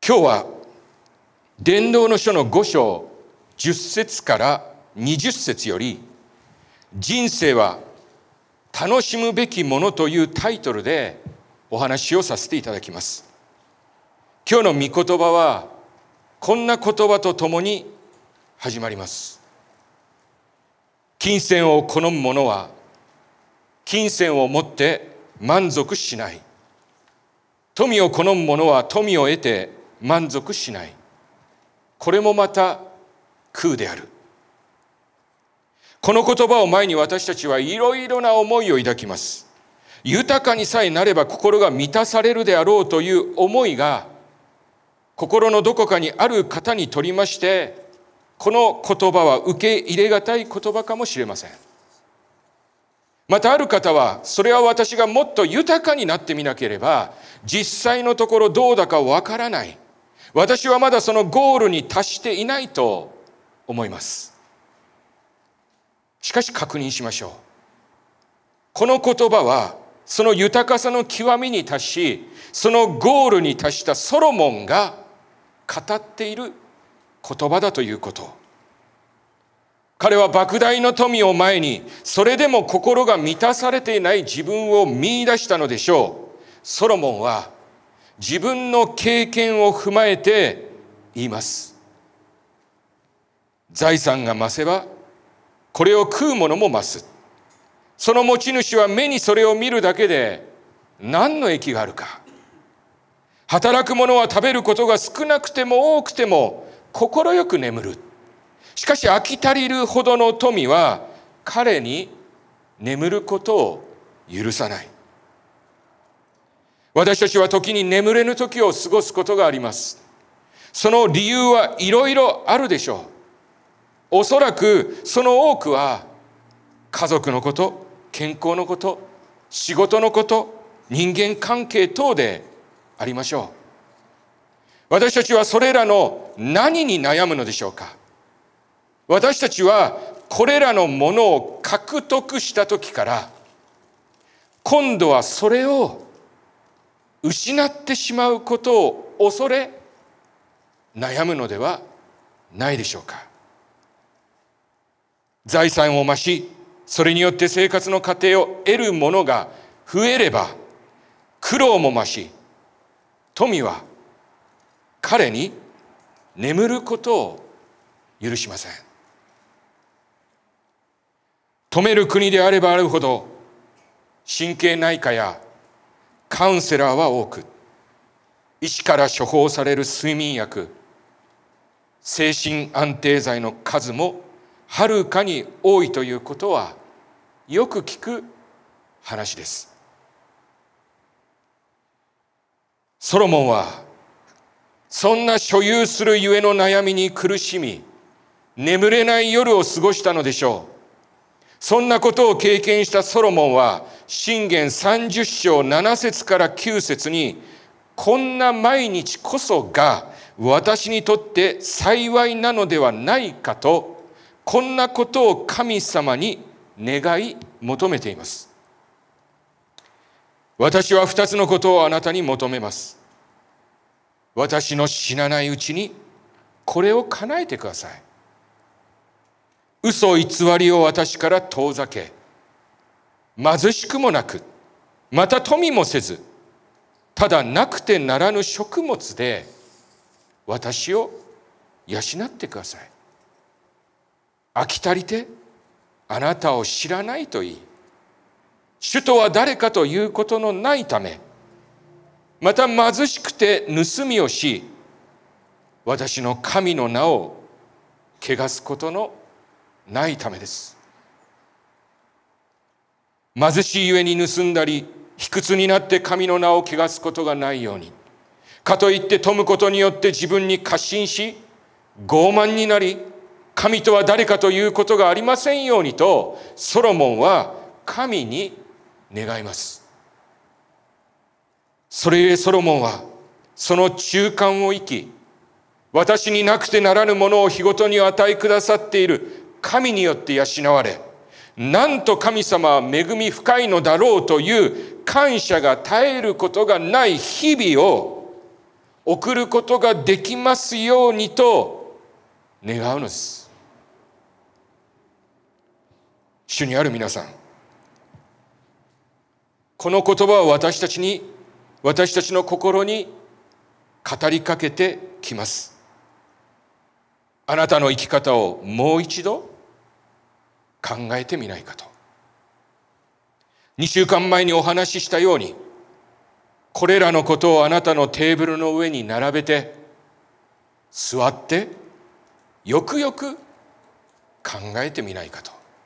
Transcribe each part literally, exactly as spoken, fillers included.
今日は伝道の書のご章じゅっ節からにじゅっ節より、人生は楽しむべきものというタイトルでお話をさせていただきます。今日の御言葉はこんな言葉とともに始まります。金銭を好む者は金銭を持って満足しない。富を好む者は富を得て満足しない。これもまた空である。この言葉を前に私たちはいろいろな思いを抱きます。豊かにさえなれば心が満たされるであろうという思いが心のどこかにある方にとりまして、この言葉は受け入れがたい言葉かもしれません。またある方は、それは私がもっと豊かになってみなければ実際のところどうだかわからない、私はまだそのゴールに達していないと思います。しかし確認しましょう。この言葉はその豊かさの極みに達し、そのゴールに達したソロモンが語っている言葉だということ。彼は莫大の富を前に、それでも心が満たされていない自分を見出したのでしょう。ソロモンは自分の経験を踏まえて言います。財産が増せばこれを食うものも増す。その持ち主は目にそれを見るだけで何の益があるか。働く者は食べることが少なくても多くても心よく眠る。しかし飽き足りるほどの富は彼に眠ることを許さない。私たちは時に眠れぬ時を過ごすことがあります。その理由はいろいろあるでしょう。おそらくその多くは家族のこと、健康のこと、仕事のこと、人間関係等でありましょう。私たちはそれらの何に悩むのでしょうか。私たちはこれらのものを獲得した時から今度はそれを失ってしまうことを恐れ悩むのではないでしょうか。財産を増し、それによって生活の過程を得るものが増えれば苦労も増し、富は彼に眠ることを許しません。富める国であればあるほど神経内科やカウンセラーは多く、医師から処方される睡眠薬、精神安定剤の数もはるかに多いということはよく聞く話です。ソロモンはそんな所有するゆえの悩みに苦しみ、眠れない夜を過ごしたのでしょう。そんなことを経験したソロモンは箴言さんじゅっ章なな節からきゅう節に、こんな毎日こそが私にとって幸いなのではないかと、こんなことを神様に願い求めています。私は二つのことをあなたに求めます。私の死なないうちにこれを叶えてください。嘘偽りを私から遠ざけ、貧しくもなく、また富もせず、ただなくてならぬ食物で私を養ってください。飽き足りてあなたを知らないといい、主とは誰かということのないため、また貧しくて盗みをし、私の神の名を汚すことのないためです。貧しいゆえに盗んだり、卑屈になって神の名を汚すことがないように、かといって富むことによって自分に過信し、傲慢になり、神とは誰かということがありませんようにと、ソロモンは神に願います。それゆえソロモンはその中間を生き、私になくてならぬものを日ごとに与えくださっている神によって養われ、なんと神様は恵み深いのだろうという感謝が絶えることがない日々を送ることができますようにと願うのです。主にある皆さん、この言葉を私たちに、私たちの心に語りかけてきます。あなたの生き方をもう一度考えてみないかと。にしゅうかんまえにお話ししたように、これらのことをあなたのテーブルの上に並べて、座ってよくよく考えてみないかと。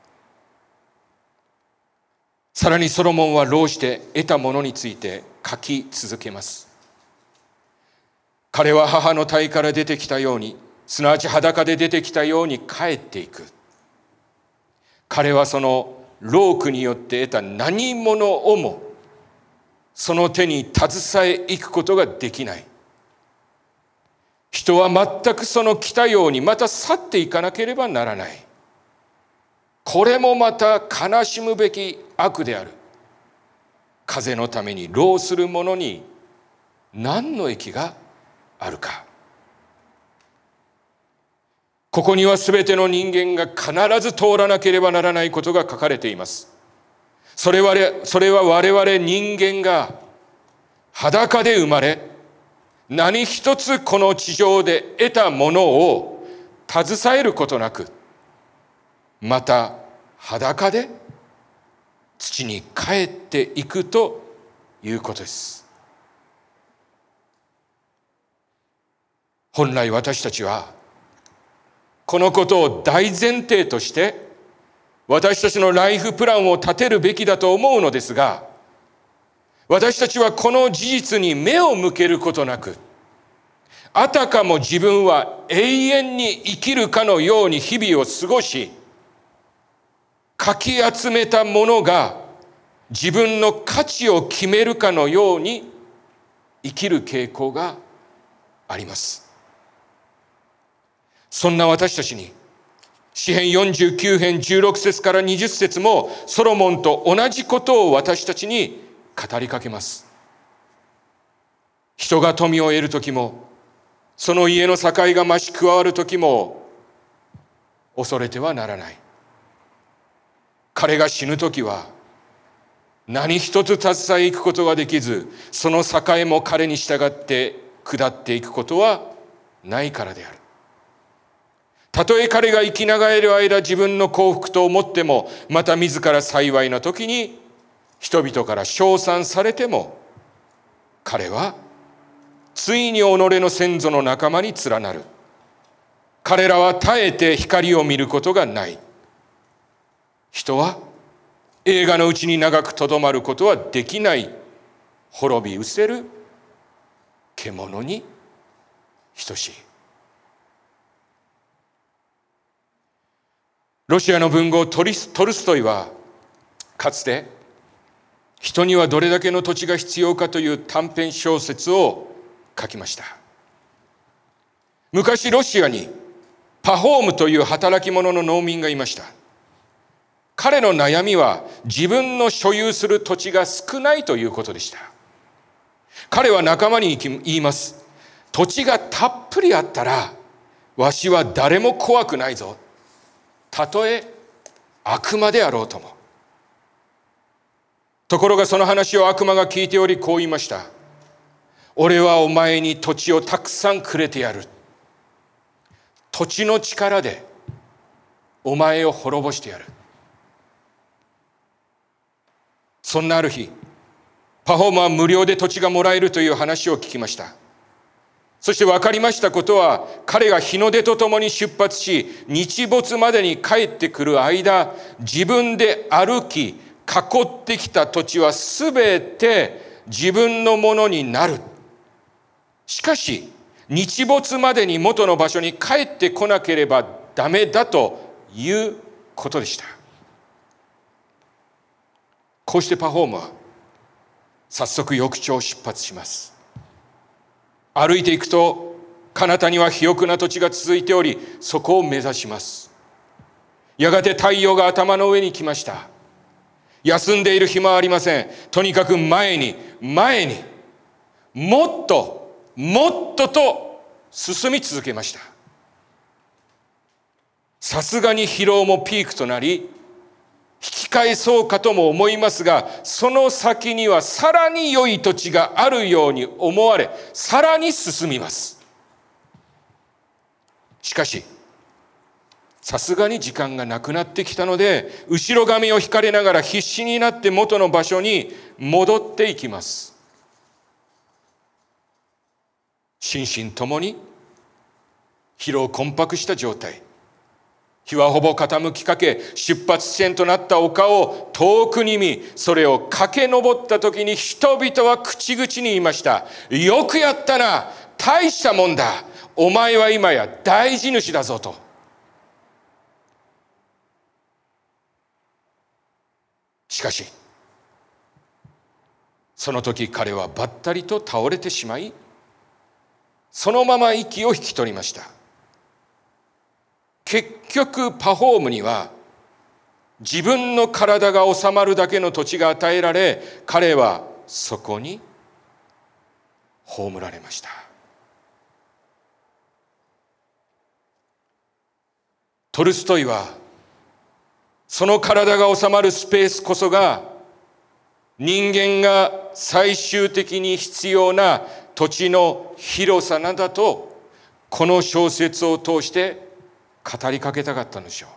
さらにソロモンは労して得たものについて書き続けます。彼は母の胎から出てきたように、すなわち裸で出てきたように帰っていく。彼はその労苦によって得た何物をもその手に携えいくことができない。人は全くその来たようにまた去っていかなければならない。これもまた悲しむべき悪である。風のために労する者に何の益があるか。ここにはすべての人間が必ず通らなければならないことが書かれています。それは、それは我々人間が裸で生まれ、何一つこの地上で得たものを携えることなく、また裸で土に帰っていくということです。本来私たちはこのことを大前提として私たちのライフプランを立てるべきだと思うのですが、私たちはこの事実に目を向けることなく、あたかも自分は永遠に生きるかのように日々を過ごし、かき集めたものが自分の価値を決めるかのように生きる傾向があります。そんな私たちに詩編よんじゅうきゅうへんじゅうろくせつからにじゅっせつもソロモンと同じことを私たちに語りかけます。人が富を得るときも、その家の境が増し加わるときも恐れてはならない。彼が死ぬときは何一つ携えいくことができず、その境も彼に従って下っていくことはないからである。たとえ彼が生き長える間自分の幸福と思っても、また自ら幸いな時に人々から称賛されても、彼はついに己の先祖の仲間に連なる。彼らは絶えて光を見ることがない。人は映画のうちに長くとどまることはできない。滅び失せる獣に等しい。ロシアの文豪トリス、トルストイはかつて人にはどれだけの土地が必要かという短編小説を書きました。昔ロシアにパホームという働き者の農民がいました。彼の悩みは自分の所有する土地が少ないということでした。彼は仲間に言います。土地がたっぷりあったらわしは誰も怖くないぞ。たとえ悪魔であろうとも。ところがその話を悪魔が聞いており、こう言いました。俺はお前に土地をたくさんくれてやる。土地の力でお前を滅ぼしてやる。そんなある日、パフォーマーは無料で土地がもらえるという話を聞きました。そして分かりましたことは、彼が日の出とともに出発し、日没までに帰ってくる間、自分で歩き、囲ってきた土地はすべて自分のものになる。しかし、日没までに元の場所に帰ってこなければダメだということでした。こうしてパフォーマーは早速翌朝出発します。歩いていくと彼方には肥沃な土地が続いており、そこを目指します。やがて太陽が頭の上に来ました。休んでいる暇はありません。とにかく前に前にもっともっとと進み続けました。さすがに疲労もピークとなり、引き返そうかとも思いますが、その先にはさらに良い土地があるように思われ、さらに進みます。しかし、さすがに時間がなくなってきたので、後ろ髪を引かれながら必死になって元の場所に戻っていきます。心身ともに疲労困迫した状態。日はほぼ傾きかけ、出発地点となった丘を遠くに見、それを駆け上った時に人々は口々に言いました。よくやったな、大したもんだ、お前は今や大地主だぞと。しかし、その時彼はばったりと倒れてしまい、そのまま息を引き取りました。結局パフォームには自分の体が収まるだけの土地が与えられ、彼はそこに葬られました。トルストイはその体が収まるスペースこそが人間が最終的に必要な土地の広さなんだと、この小説を通して語りかけたかったのでしょう。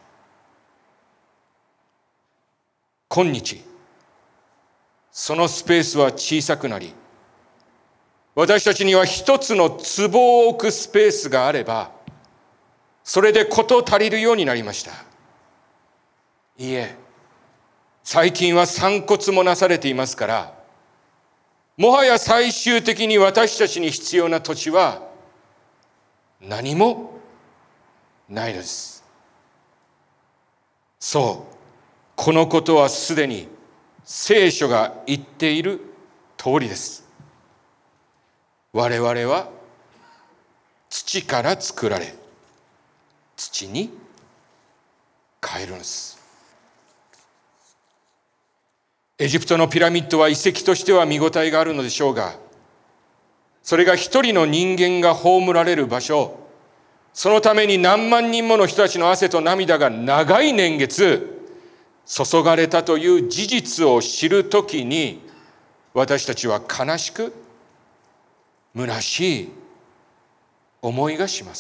今日そのスペースは小さくなり、私たちには一つの壺を置くスペースがあれば、それで事足りるようになりました。いいえ、最近は散骨もなされていますから、もはや最終的に私たちに必要な土地は何もないのです。そう、このことはすでに聖書が言っている通りです。我々は土から作られ、土に帰るのです。エジプトのピラミッドは遺跡としては見応えがあるのでしょうが、それが一人の人間が葬られる場所、そのために何万人もの人たちの汗と涙が長い年月注がれたという事実を知るときに、私たちは悲しく虚しい思いがします。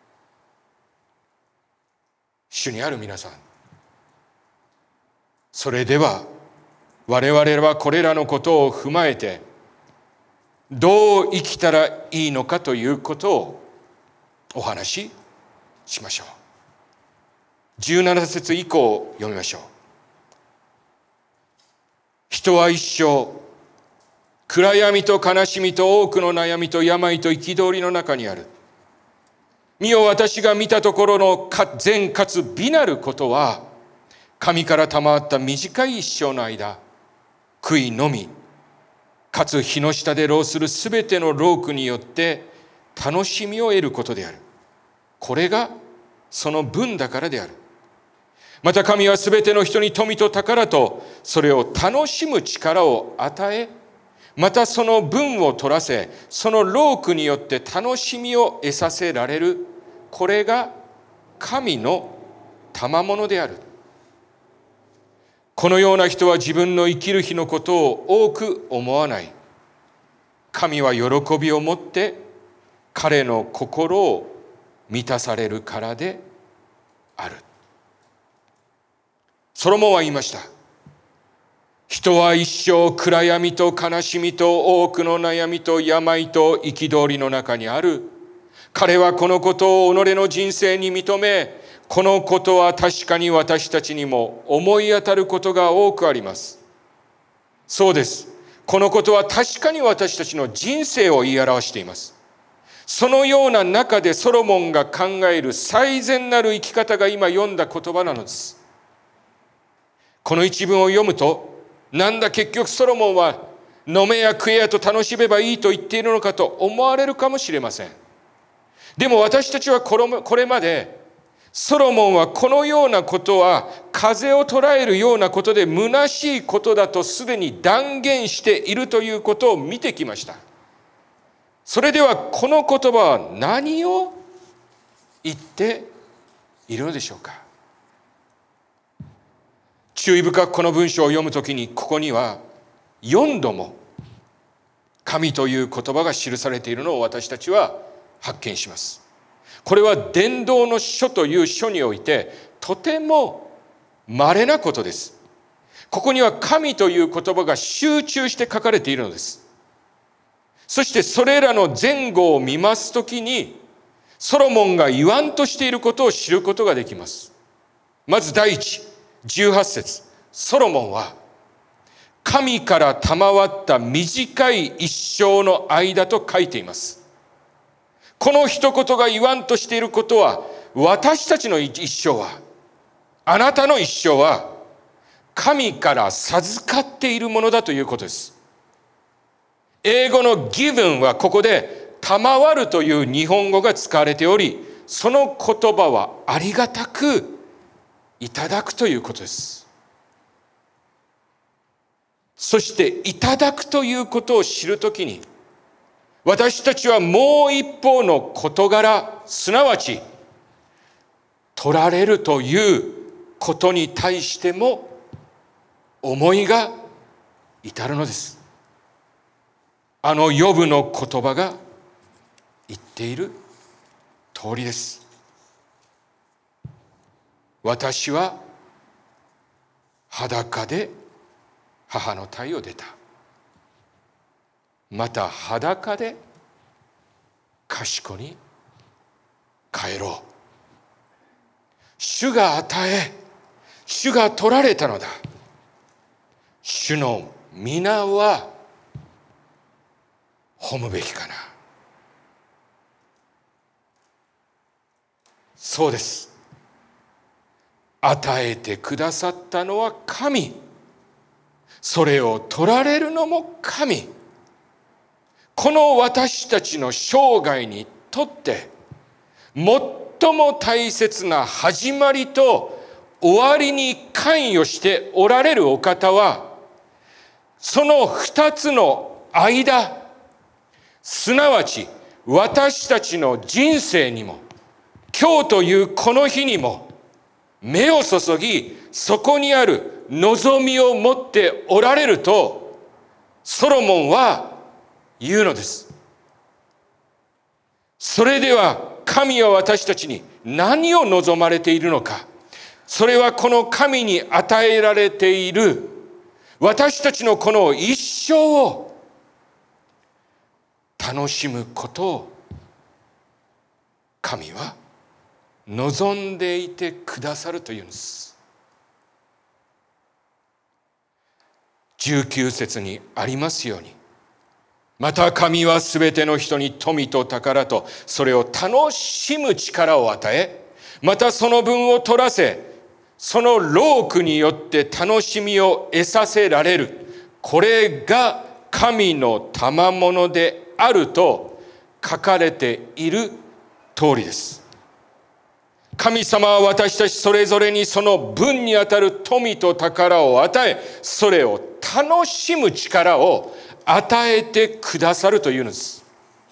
主にある皆さん、それでは我々はこれらのことを踏まえてどう生きたらいいのかということをお話ししましょう。じゅうなな節以降を読みましょう。人は一生暗闇と悲しみと多くの悩みと病と憤りの中にある。見よ、私が見たところの善かつ美なることは、神から賜った短い一生の間、悔いのみかつ日の下で労するすべての労苦によって楽しみを得ることである。これがその分だからである。また神はすべての人に富と宝とそれを楽しむ力を与え、またその分を取らせ、その労苦によって楽しみを得させられる。これが神の賜物である。このような人は自分の生きる日のことを多く思わない。神は喜びを持って彼の心を満たされるからである。ソロモンは言いました。人は一生暗闇と悲しみと多くの悩みと病と憤りの中にある。彼はこのことを己の人生に認め、このことは確かに私たちにも思い当たることが多くあります。そうです。このことは確かに私たちの人生を言い表しています。そのような中でソロモンが考える最善なる生き方が今読んだ言葉なのです。この一文を読むと、なんだ結局ソロモンは飲めや食えやと楽しめばいいと言っているのかと思われるかもしれません。でも私たちはこれまでソロモンはこのようなことは風を捉えるようなことで虚しいことだとすでに断言しているということを見てきました。 それではこの言葉は何を言っているのでしょうか。注意深くこの文章を読むときに、ここにはよんども神という言葉が記されているのを私たちは発見します。これは伝道の書という書においてとても稀なことです。ここには神という言葉が集中して書かれているのです。そしてそれらの前後を見ますときに、ソロモンが言わんとしていることを知ることができます。まず第一、じゅうはち節、ソロモンは神から賜った短い一生の間と書いています。この一言が言わんとしていることは、私たちの一生は、あなたの一生は神から授かっているものだということです。英語の given はここで賜るという日本語が使われており、その言葉はありがたくいただくということです。そしていただくということを知るときに、私たちはもう一方の事柄、すなわち取られるということに対しても思いが至るのです。あのヨブの言葉が言っている通りです。私は裸で母の胎を出た。また裸で賢に帰ろう。主が与え、主が取られたのだ。主の皆は褒むべきかな。そうです。与えてくださったのは神。それを取られるのも神。この私たちの生涯にとって最も大切な始まりと終わりに関与しておられるお方は、その二つの間、すなわち私たちの人生にも今日というこの日にも目を注ぎ、そこにある望みを持っておられるとソロモンは言うのです。それでは神は私たちに何を望まれているのか。それはこの神に与えられている私たちのこの一生を楽しむことを神は望んでいてくださるというんです。じゅうきゅう節にありますように、また神はすべての人に富と宝とそれを楽しむ力を与え、またその分を取らせ、その労苦によって楽しみを得させられる。これが神の賜物であると書かれている通りです。神様は私たちそれぞれにその分にあたる富と宝を与え、それを楽しむ力を与えてくださるというのです。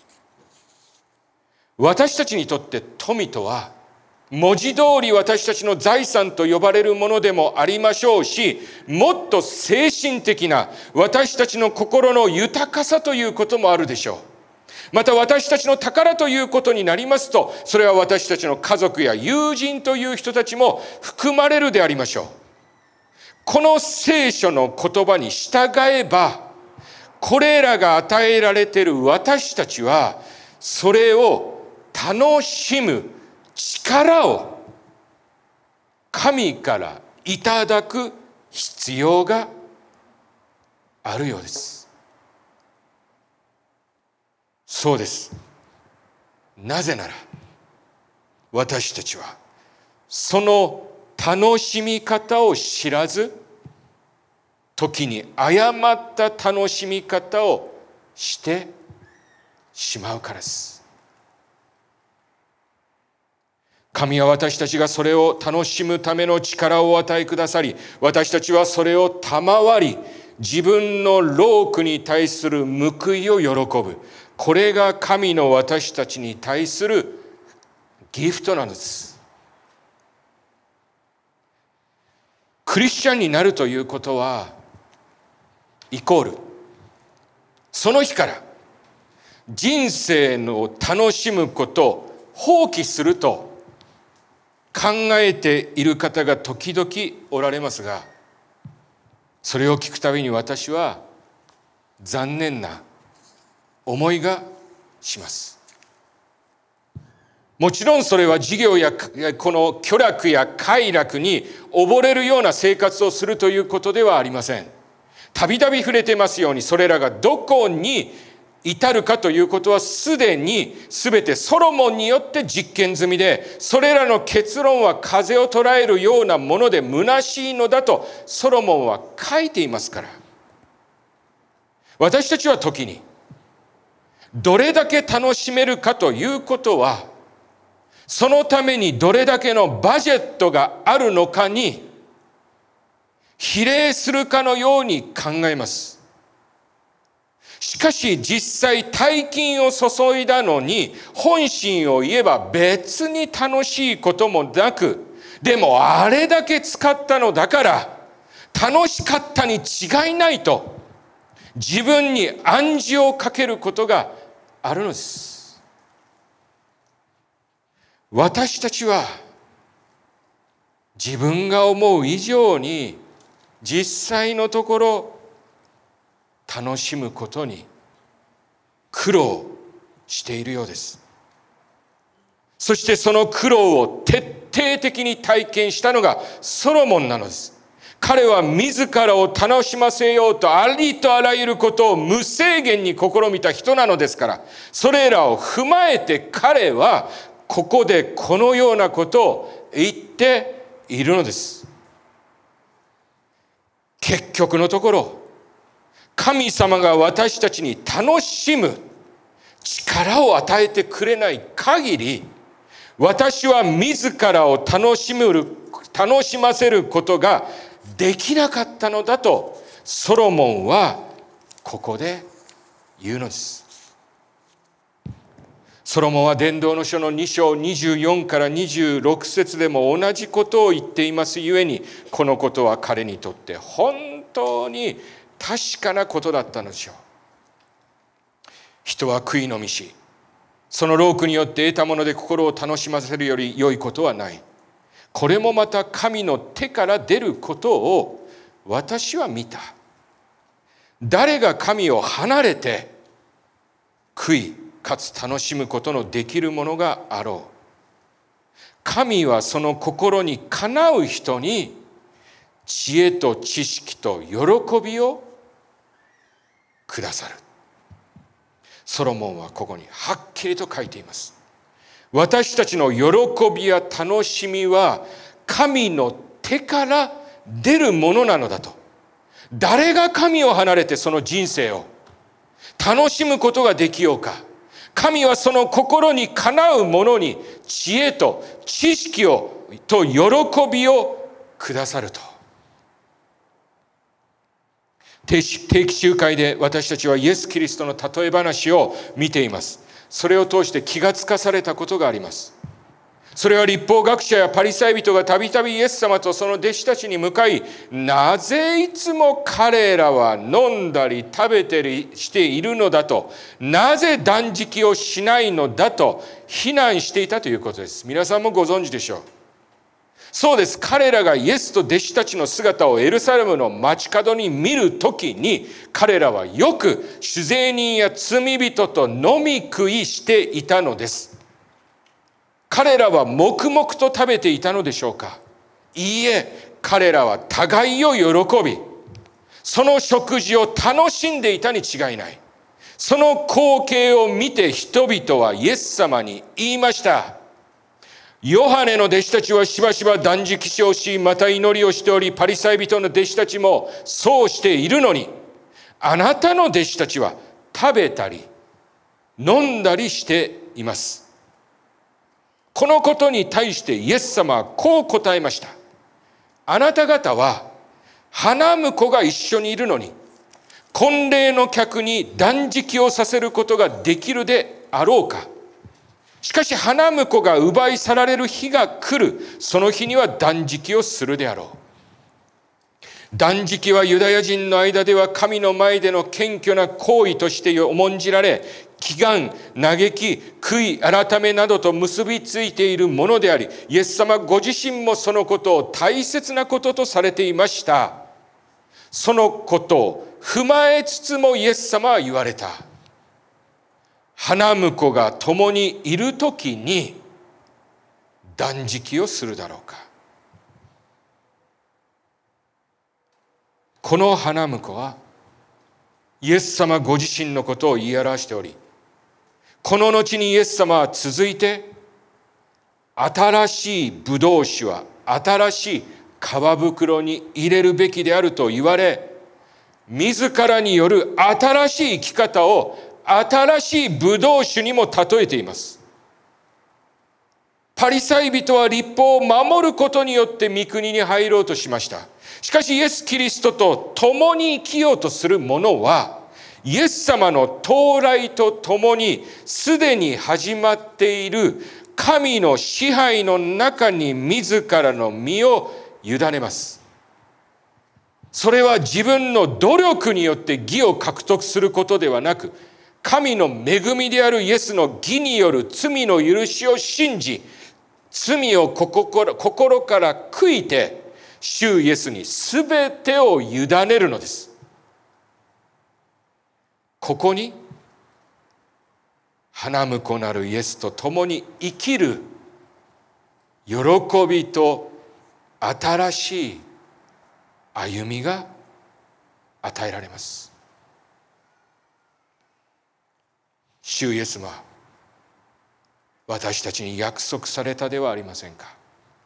私たちにとって富とは文字通り私たちの財産と呼ばれるものでもありましょうし、もっと精神的な私たちの心の豊かさということもあるでしょう。また私たちの宝ということになりますと、それは私たちの家族や友人という人たちも含まれるでありましょう。この聖書の言葉に従えば、これらが与えられている私たちは、それを楽しむ力を神からいただく必要があるようです。そうです。なぜなら私たちはその楽しみ方を知らず、時に誤った楽しみ方をしてしまうからです。神は私たちがそれを楽しむための力をお与えくださり、私たちはそれを賜り、自分の労苦に対する報いを喜ぶ。 これが神の私たちに対するギフトなんです。クリスチャンになるということは、イコール、その日から人生を楽しむことを放棄すると考えている方が時々おられますが、それを聞くたびに私は残念な思いがします。もちろんそれは事業やこの虚楽や快楽に溺れるような生活をするということではありません。たびたび触れてますように、それらがどこに至るかということはすでに全てソロモンによって実験済みで、それらの結論は風を捉えるようなもので虚しいのだとソロモンは書いていますから。私たちは時にどれだけ楽しめるかということは、そのためにどれだけのバジェットがあるのかに比例するかのように考えます。しかし実際大金を注いだのに、本心を言えば別に楽しいこともなく、でもあれだけ使ったのだから楽しかったに違いないと自分に暗示をかけることがあるのです。私たちは自分が思う以上に実際のところ楽しむことに苦労しているようです。そしてその苦労を徹底的に体験したのがソロモンなのです。彼は自らを楽しませようとありとあらゆることを無制限に試みた人なのですから、それらを踏まえて彼はここでこのようなことを言っているのです。結局のところ、神様が私たちに楽しむ力を与えてくれない限り、私は自らを楽しむ、楽しませることができなかったのだとソロモンはここで言うのです。ソロモンは伝道の書のに章にじゅうよんからにじゅうろく節でも同じことを言っていますゆえに、このことは彼にとって本当に確かなことだったのでしょう。人は悔いのみし、その労苦によって得たもので心を楽しませるより良いことはない。これもまた神の手から出ることを私は見た。誰が神を離れて悔いかつ楽しむことのできるものがあろう。神はその心にかなう人に知恵と知識と喜びをくださる。ソロモンはここにはっきりと書いています。私たちの喜びや楽しみは神の手から出るものなのだと。誰が神を離れてその人生を楽しむことができようか。神はその心にかなうものに知恵と知識をと喜びをくださると。定期集会で私たちはイエス・キリストの例え話を見ています。それを通して気がつかされたことがあります。それは立法学者やパリサイ人がたびたびイエス様とその弟子たちに向かい、なぜいつも彼らは飲んだり食べたりしているのだと、なぜ断食をしないのだと非難していたということです。皆さんもご存知でしょう。そうです。彼らがイエスと弟子たちの姿をエルサレムの街角に見るときに、彼らはよく酒税人や罪人と飲み食いしていたのです。彼らは黙々と食べていたのでしょうか。いいえ、彼らは互いを喜び、その食事を楽しんでいたに違いない。その光景を見て人々はイエス様に言いました。ヨハネの弟子たちはしばしば断食をし、また祈りをしており、パリサイ人の弟子たちもそうしているのに、あなたの弟子たちは食べたり飲んだりしています。このことに対してイエス様はこう答えました。あなた方は花婿が一緒にいるのに、 婚礼の客に断食をさせることができるであろうか。しかし花婿が奪い去られる日が来る。その日には断食をするであろう。断食はユダヤ人の間では神の前での謙虚な行為として重んじられ、祈願、嘆き、悔い改めなどと結びついているものであり、イエス様ご自身もそのことを大切なこととされていました。そのことを踏まえつつもイエス様は言われた。花婿が共にいるときに断食をするだろうか。この花婿はイエス様ご自身のことを言い表しており、この後にイエス様は続いて、新しいブドウ酒は新しい皮袋に入れるべきであると言われ、自らによる新しい生き方を新しいブドウ酒にも例えています。パリサイ人は律法を守ることによって御国に入ろうとしました。しかしイエス・キリストと共に生きようとする者は、イエス様の到来とともにすでに始まっている神の支配の中に自らの身を委ねます。それは自分の努力によって義を獲得することではなく、神の恵みであるイエスの義による罪の許しを信じ、罪を心から悔いて、主イエスにすべてを委ねるのです。ここに花婿なるイエスと共に生きる喜びと新しい歩みが与えられます。主イエスは私たちに約束されたではありませんか。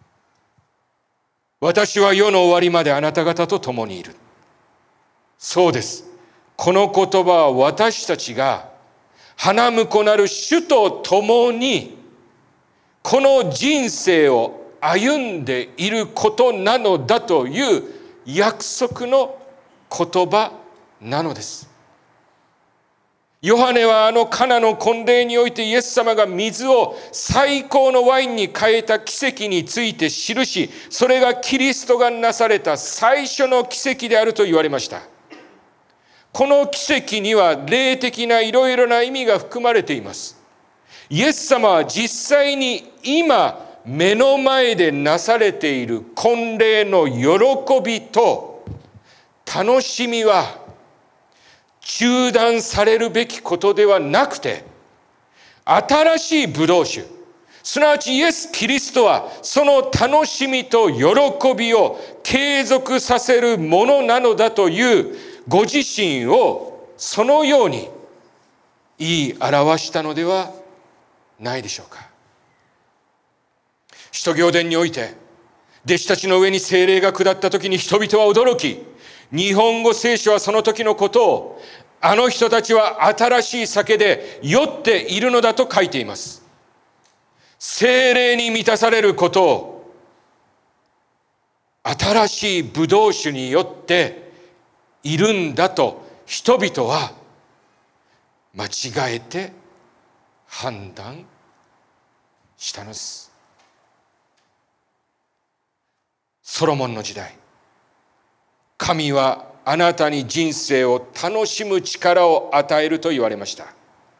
私は世の終わりまであなた方と共にいる。そうです。この言葉は私たちが花婿なる主と共にこの人生を歩んでいることなのだという約束の言葉なのです。ヨハネはあのカナの婚礼においてイエス様が水を最高のワインに変えた奇跡について記し、それがキリストがなされた最初の奇跡であると言われました。この奇跡には霊的ないろいろな意味が含まれています。イエス様は実際に今目の前でなされている婚礼の喜びと楽しみは中断されるべきことではなくて、新しいブドウ酒、すなわちイエス・キリストはその楽しみと喜びを継続させるものなのだというご自身をそのように言い表したのではないでしょうか。使徒行伝において弟子たちの上に聖霊が下った時に人々は驚き、日本語聖書はその時のことを、あの人たちは新しい酒で酔っているのだと書いています。聖霊に満たされることを、新しいブドウ酒によっているんだと人々は間違えて判断したのです。ソロモンの時代、神はあなたに人生を楽しむ力を与えると言われました。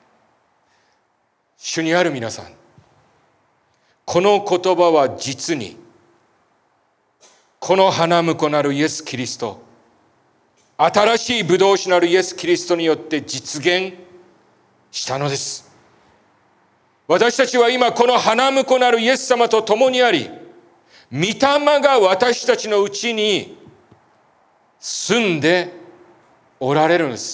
主にある皆さん、この言葉は実にこの花婿なるイエス・キリスト、新しいブドウ酒なるイエス・キリストによって実現したのです。私たちは今この花婿なるイエス様と共にあり、御霊が私たちのうちに住んでおられるのです。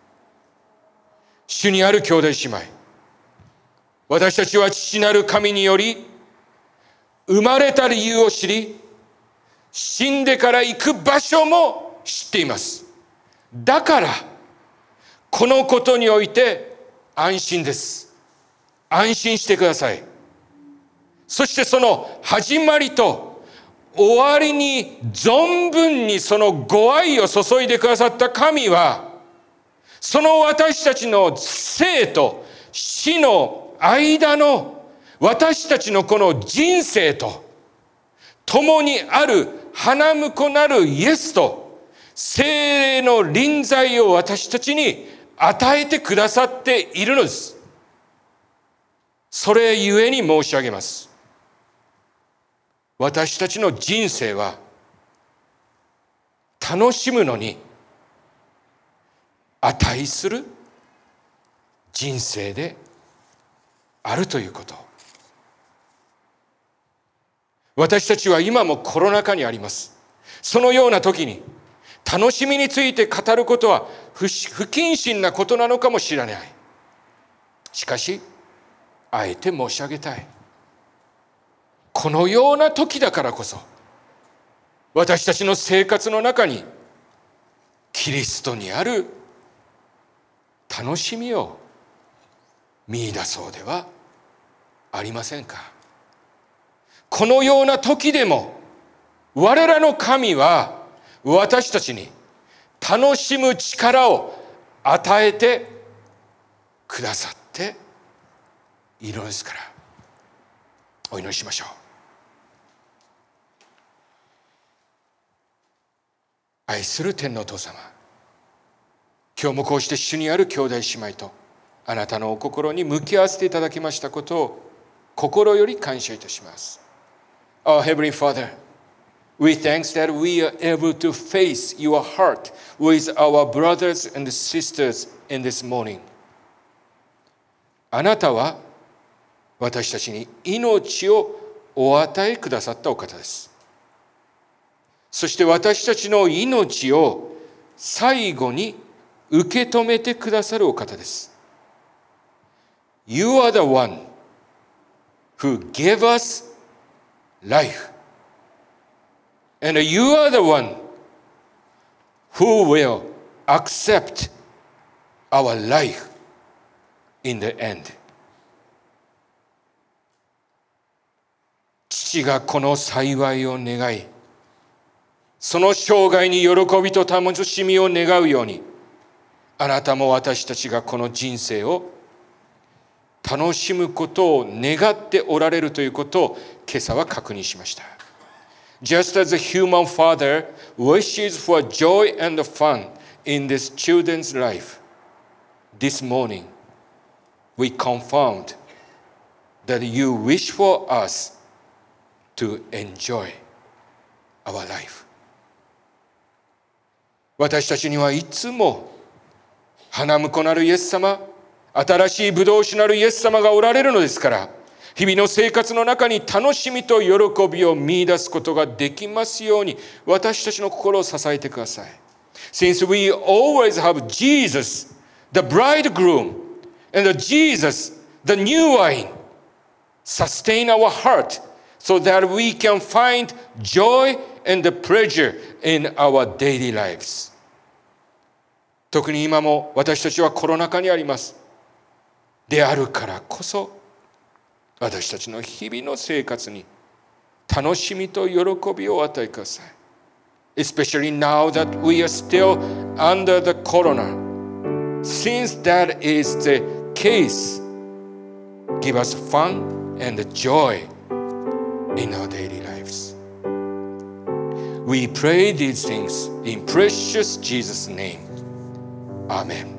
主にある兄弟姉妹、私たちは父なる神により生まれた理由を知り、死んでから行く場所も知っています。だからこのことにおいて安心です。安心してください。そしてその始まりと終わりに存分にそのご愛を注いでくださった神は、 その私たちの生と死の間の私たちのこの人生と共にある花婿なるイエスと聖霊の臨在を私たちに与えてくださっているのです。それゆえに申し上げます。私たちの人生は楽しむのに値する人生であるということ。私たちは今もコロナ禍にあります。そのような時に楽しみについて語ることは不謹慎なことなのかもしれない。しかし、あえて申し上げたい。このような時だからこそ、私たちの生活の中にキリストにある楽しみを見出そうではありませんか。このような時でも我らの神は私たちに楽しむ力を与えてくださっているのですから、お祈りしましょう。愛する天のお父様、今日もこうして主にある兄弟姉妹とあなたのお心に向き合わせていただきましたことを心より感謝いたします。Our Heavenly Father, we thanks that we are able to face your heart with our brothers and sisters in this morning. あなたは私たちに命をお与えくださったお方です。そして私たちの命を最後に受け止めてくださるお方です。You are the one who gave us life. And you are the one who will accept our life in the end. 父がこの幸いを願い、その生涯に喜びと楽しみを願うように、あなたも私たちがこの人生を楽しむことを願っておられるということを今朝は確認しました。Just as a human father wishes for joy and fun in this children's life, this morning we confirmed that you wish for us to enjoy our life. 私たちにはいつも花婿なるイエス様、新しい葡萄酒なるイエス様がおられるのですから、日々の生活の中に楽しみと喜びを見出すことができますように、私たちの心を支えてください。Since we always have Jesus, the bridegroom, and the Jesus, the new wine, sustain our heart so that we can find joy and pleasure in our daily lives. 特に今も私たちはコロナ禍にあります。であるからこそ、私たちの日々の生活に楽しみと喜びを与えください。Especially now that we are still under the corona. Since that is the case, give us fun and joy in our daily lives. We pray these things in precious Jesus' name. Amen.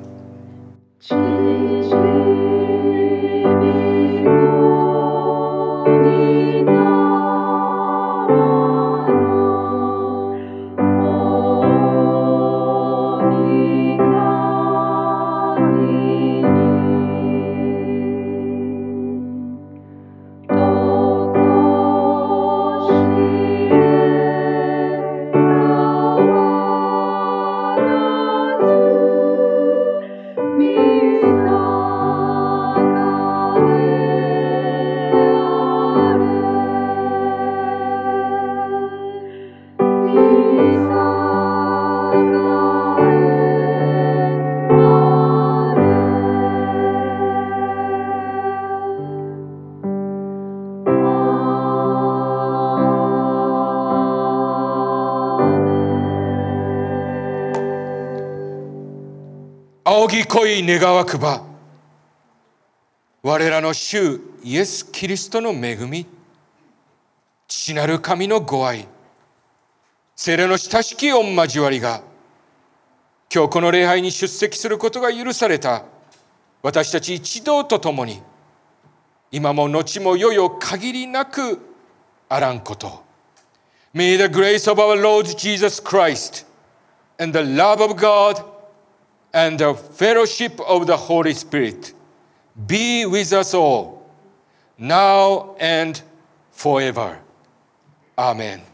仰ぎ恋願わくば、我らの主イエス・キリストの恵み、父なる神のご愛、聖霊の親しき御交わりが、今日この礼拝に出席することが許された私たち一同と共に、今も後もよよ限りなくあらんこと。May the grace of our Lord Jesus Christ and the love of God and the fellowship of the Holy Spirit be with us all, now and forever. Amen.